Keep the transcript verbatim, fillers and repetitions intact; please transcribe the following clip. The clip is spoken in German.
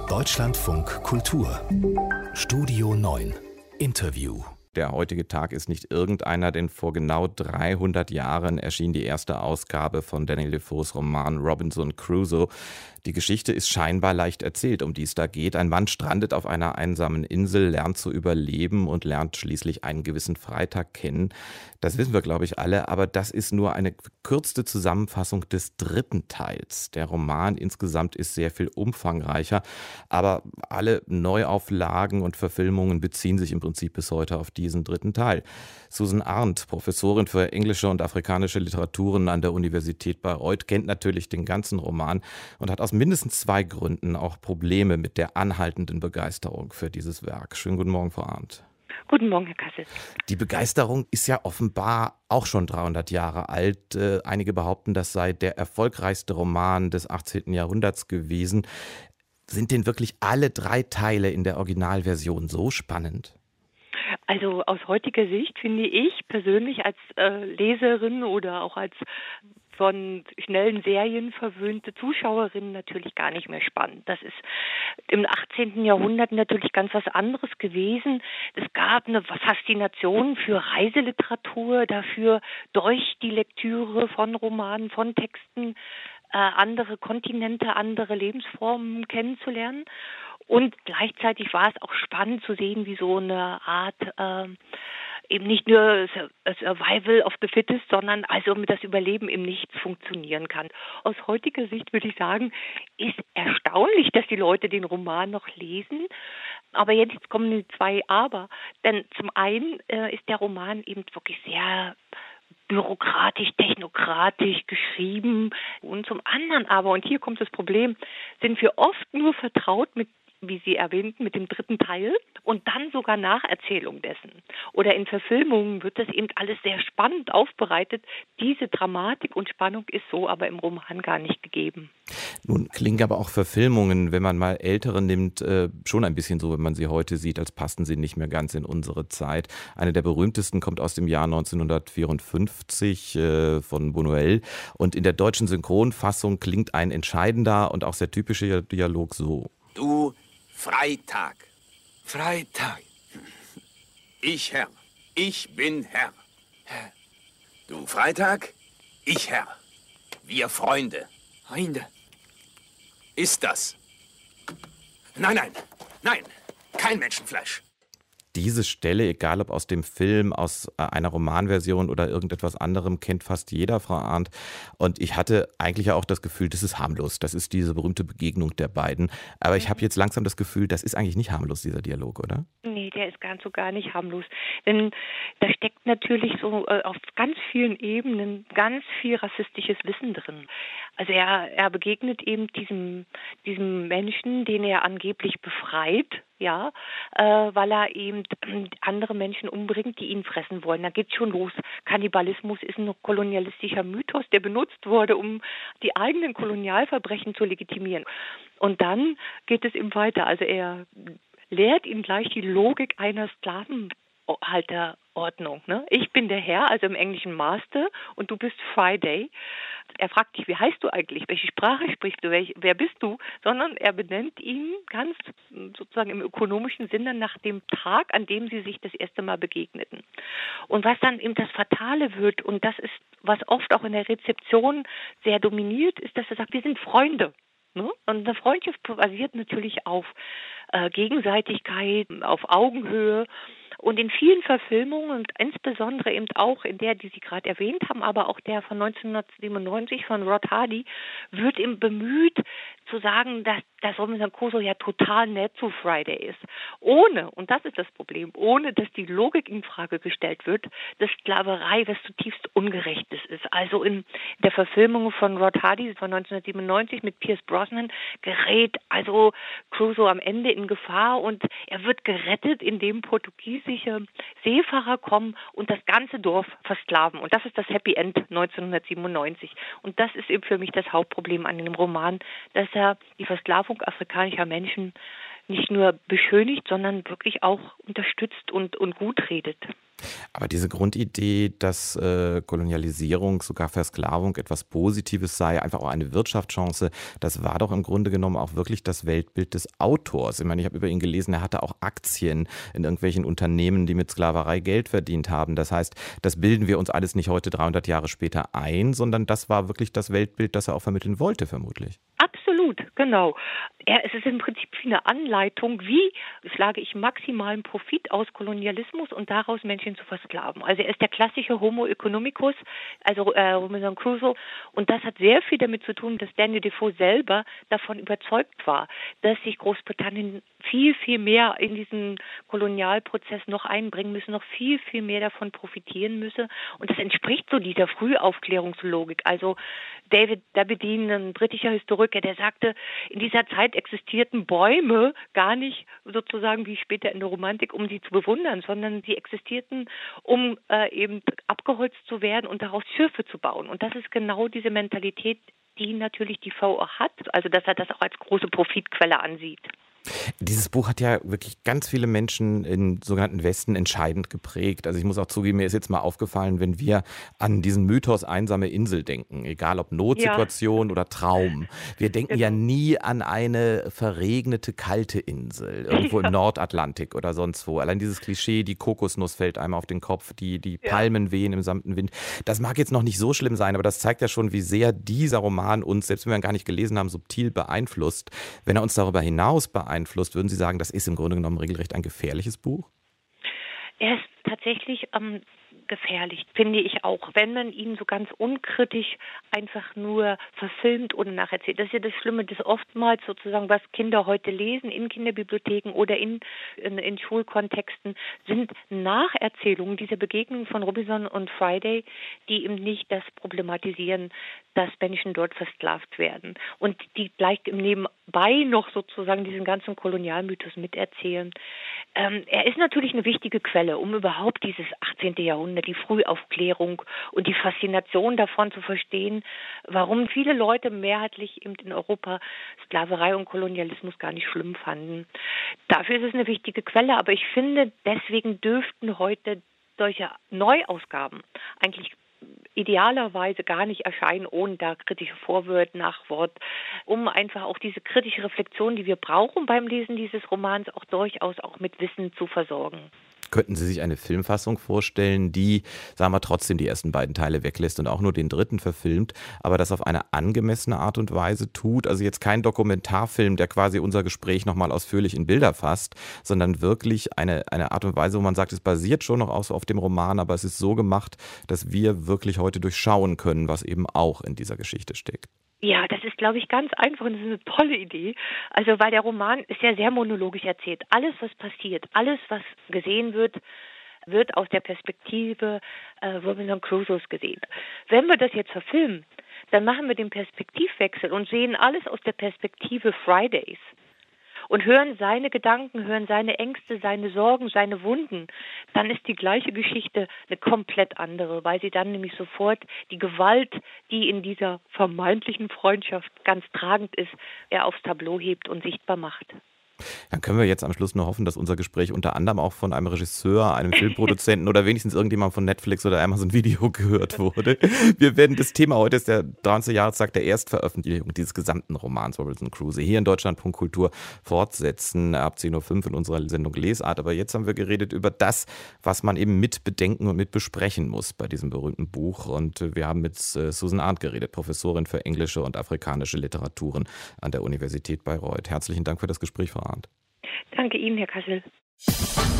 Deutschlandfunk Kultur Studio neun Interview. Der heutige Tag ist nicht irgendeiner, denn vor genau dreihundert Jahren erschien die erste Ausgabe von Daniel Defoes Roman Robinson Crusoe. Die Geschichte ist scheinbar leicht erzählt, um die es da geht. Ein Mann strandet auf einer einsamen Insel, lernt zu überleben und lernt schließlich einen gewissen Freitag kennen. Das wissen wir, glaube ich, alle, aber das ist nur eine verkürzte Zusammenfassung des dritten Teils. Der Roman insgesamt ist sehr viel umfangreicher, aber alle Neuauflagen und Verfilmungen beziehen sich im Prinzip bis heute auf diesen dritten Teil. Susan Arndt, Professorin für englische und afrikanische Literaturen an der Universität Bayreuth, kennt natürlich den ganzen Roman und hat aus mindestens zwei Gründen auch Probleme mit der anhaltenden Begeisterung für dieses Werk. Schönen guten Morgen, Frau Arndt. Guten Morgen, Herr Kassel. Die Begeisterung ist ja offenbar auch schon dreihundert Jahre alt. Äh, einige behaupten, das sei der erfolgreichste Roman des achtzehnten Jahrhunderts gewesen. Sind denn wirklich alle drei Teile in der Originalversion so spannend? Also aus heutiger Sicht finde ich persönlich als äh, Leserin oder auch als von schnellen Serien verwöhnte Zuschauerinnen natürlich gar nicht mehr spannend. Das ist im achtzehnten Jahrhundert natürlich ganz was anderes gewesen. Es gab eine Faszination für Reiseliteratur, dafür durch die Lektüre von Romanen, von Texten, äh, andere Kontinente, andere Lebensformen kennenzulernen. Und gleichzeitig war es auch spannend zu sehen, wie so eine Art äh, eben nicht nur Survival of the Fittest, sondern also mit das Überleben im Nichts funktionieren kann. Aus heutiger Sicht würde ich sagen, ist erstaunlich, dass die Leute den Roman noch lesen. Aber jetzt kommen die zwei Aber. Denn zum einen äh, ist der Roman eben wirklich sehr bürokratisch, technokratisch geschrieben. Und zum anderen aber, und hier kommt das Problem, sind wir oft nur vertraut mit, wie Sie erwähnten, mit dem dritten Teil und dann sogar Nacherzählung dessen. Oder in Verfilmungen wird das eben alles sehr spannend aufbereitet. Diese Dramatik und Spannung ist so aber im Roman gar nicht gegeben. Nun klingen aber auch Verfilmungen, wenn man mal ältere nimmt, äh, schon ein bisschen so, wenn man sie heute sieht, als passten sie nicht mehr ganz in unsere Zeit. Eine der berühmtesten kommt aus dem Jahr neunzehnhundertvierundfünfzig äh, von Buñuel. Und in der deutschen Synchronfassung klingt ein entscheidender und auch sehr typischer Dialog so. Du Freitag. Freitag. Ich Herr. Ich bin Herr. Herr. Du Freitag. Ich Herr. Wir Freunde. Freunde. Ist das? Nein, nein, nein. Kein Menschenfleisch. Diese Stelle, egal ob aus dem Film, aus einer Romanversion oder irgendetwas anderem, kennt fast jeder, Frau Arndt. Und ich hatte eigentlich auch das Gefühl, das ist harmlos. Das ist diese berühmte Begegnung der beiden. Aber ich habe jetzt langsam das Gefühl, das ist eigentlich nicht harmlos, dieser Dialog, oder? Nee, der ist ganz so gar nicht harmlos. Denn da steckt natürlich so äh, auf ganz vielen Ebenen ganz viel rassistisches Wissen drin. Also er, er begegnet eben diesem, diesem Menschen, den er angeblich befreit, ja, äh, weil er eben andere Menschen umbringt, die ihn fressen wollen. Da geht's schon los. Kannibalismus ist ein kolonialistischer Mythos, der benutzt wurde, um die eigenen Kolonialverbrechen zu legitimieren. Und dann geht es ihm weiter. Also er lehrt ihn gleich die Logik einer Sklavenhalterordnung. Ne? Ich bin der Herr, also im Englischen Master, und du bist Friday. Er fragt dich, wie heißt du eigentlich? Welche Sprache sprichst du? Welch, wer bist du? Sondern er benennt ihn ganz sozusagen im ökonomischen Sinne nach dem Tag, an dem sie sich das erste Mal begegneten. Und was dann eben das Fatale wird, und das ist, was oft auch in der Rezeption sehr dominiert, ist, dass er sagt, wir sind Freunde. Ne? Und eine Freundschaft basiert natürlich auf äh, Gegenseitigkeit, auf Augenhöhe. Und in vielen Verfilmungen und insbesondere eben auch in der, die Sie gerade erwähnt haben, aber auch der von neunzehnhundertsiebenundneunzig von Rod Hardy, wird eben bemüht zu sagen, dass, dass Robinson Crusoe ja total nett zu Friday ist. Ohne, und das ist das Problem, ohne dass die Logik in Frage gestellt wird, dass Sklaverei was zutiefst Ungerechtes ist. Also in der Verfilmung von Rod Hardy von neunzehnhundertsiebenundneunzig mit Pierce Brosnan gerät also Crusoe am Ende in Gefahr und er wird gerettet, indem portugiesische Seefahrer kommen und das ganze Dorf versklaven. Und das ist das Happy End neunzehnhundertsiebenundneunzig. Und das ist eben für mich das Hauptproblem an dem Roman, dass er die Versklavung afrikanischer Menschen nicht nur beschönigt, sondern wirklich auch unterstützt und, und gut redet. Aber diese Grundidee, dass äh, Kolonialisierung, sogar Versklavung etwas Positives sei, einfach auch eine Wirtschaftschance, das war doch im Grunde genommen auch wirklich das Weltbild des Autors. Ich meine, ich habe über ihn gelesen, er hatte auch Aktien in irgendwelchen Unternehmen, die mit Sklaverei Geld verdient haben. Das heißt, das bilden wir uns alles nicht heute dreihundert Jahre später ein, sondern das war wirklich das Weltbild, das er auch vermitteln wollte, vermutlich. Absolut, genau. Ja, es ist im Prinzip eine Anleitung, wie schlage ich maximalen Profit aus Kolonialismus und daraus Menschen zu versklaven. Also er ist der klassische Homo economicus, also äh, Robinson Crusoe, und das hat sehr viel damit zu tun, dass Daniel Defoe selber davon überzeugt war, dass sich Großbritannien viel, viel mehr in diesen Kolonialprozess noch einbringen müsse, noch viel, viel mehr davon profitieren müsse. Und das entspricht so dieser Frühaufklärungslogik. Also David Dabedin, ein britischer Historiker, der sagte, in dieser Zeit existierten Bäume gar nicht sozusagen wie später in der Romantik, um sie zu bewundern, sondern sie existierten, um äh, eben abgeholzt zu werden und daraus Schiffe zu bauen. Und das ist genau diese Mentalität, die natürlich Defoe auch hat, also dass er das auch als große Profitquelle ansieht. Dieses Buch hat ja wirklich ganz viele Menschen im sogenannten Westen entscheidend geprägt. Also ich muss auch zugeben, mir ist jetzt mal aufgefallen, wenn wir an diesen Mythos einsame Insel denken, egal ob Notsituation ja. oder Traum. Wir denken genau. ja nie an eine verregnete, kalte Insel, irgendwo ja. im Nordatlantik oder sonst wo. Allein dieses Klischee, die Kokosnuss fällt einem auf den Kopf, die, die ja. Palmen wehen im sanften Wind. Das mag jetzt noch nicht so schlimm sein, aber das zeigt ja schon, wie sehr dieser Roman uns, selbst wenn wir ihn gar nicht gelesen haben, subtil beeinflusst. Wenn er uns darüber hinaus beeinflusst, Einflusst. Würden Sie sagen, das ist im Grunde genommen regelrecht ein gefährliches Buch? Er ist tatsächlich ähm, gefährlich, finde ich auch, wenn man ihn so ganz unkritisch einfach nur verfilmt oder nacherzählt. Das ist ja das Schlimme, dass oftmals sozusagen, was Kinder heute lesen in Kinderbibliotheken oder in, in, in Schulkontexten, sind Nacherzählungen dieser Begegnungen von Robinson und Friday, die eben nicht das problematisieren, dass Menschen dort versklavt werden und die gleich im Nebenbei noch sozusagen diesen ganzen Kolonialmythos miterzählen. Ähm, er ist natürlich eine wichtige Quelle, um überhaupt dieses achtzehnten Jahrhundert, die Frühaufklärung und die Faszination davon zu verstehen, warum viele Leute mehrheitlich eben in Europa Sklaverei und Kolonialismus gar nicht schlimm fanden. Dafür ist es eine wichtige Quelle, aber ich finde, deswegen dürften heute solche Neuausgaben eigentlich idealerweise gar nicht erscheinen, ohne da kritische Vorwort, Nachwort, um einfach auch diese kritische Reflexion, die wir brauchen beim Lesen dieses Romans, auch durchaus auch mit Wissen zu versorgen. Könnten Sie sich eine Filmfassung vorstellen, die, sagen wir, trotzdem die ersten beiden Teile weglässt und auch nur den dritten verfilmt, aber das auf eine angemessene Art und Weise tut? Also jetzt kein Dokumentarfilm, der quasi unser Gespräch nochmal ausführlich in Bilder fasst, sondern wirklich eine, eine Art und Weise, wo man sagt, es basiert schon noch auf, auf dem Roman, aber es ist so gemacht, dass wir wirklich heute durchschauen können, was eben auch in dieser Geschichte steckt. Ja, das ist, glaube ich, ganz einfach und das ist eine tolle Idee. Also, weil der Roman ist ja sehr monologisch erzählt. Alles, was passiert, alles, was gesehen wird, wird aus der Perspektive äh, Robinson Crusoes gesehen. Wenn wir das jetzt verfilmen, dann machen wir den Perspektivwechsel und sehen alles aus der Perspektive Fridays. Und hören seine Gedanken, hören seine Ängste, seine Sorgen, seine Wunden, dann ist die gleiche Geschichte eine komplett andere, weil sie dann nämlich sofort die Gewalt, die in dieser vermeintlichen Freundschaft ganz tragend ist, er aufs Tableau hebt und sichtbar macht. Dann können wir jetzt am Schluss nur hoffen, dass unser Gespräch unter anderem auch von einem Regisseur, einem Filmproduzenten oder wenigstens irgendjemand von Netflix oder Amazon Video gehört wurde. Wir werden das Thema, heute ist der dreißigste Jahrestag der Erstveröffentlichung dieses gesamten Romans Robinson Crusoe hier in Deutschlandfunk Kultur fortsetzen ab zehn Uhr fünf in unserer Sendung Lesart. Aber jetzt haben wir geredet über das, was man eben mit bedenken und mit besprechen muss bei diesem berühmten Buch. Und wir haben mit Susan Arndt geredet, Professorin für englische und afrikanische Literaturen an der Universität Bayreuth. Herzlichen Dank für das Gespräch, Frau Arndt. Danke Ihnen, Herr Kassel.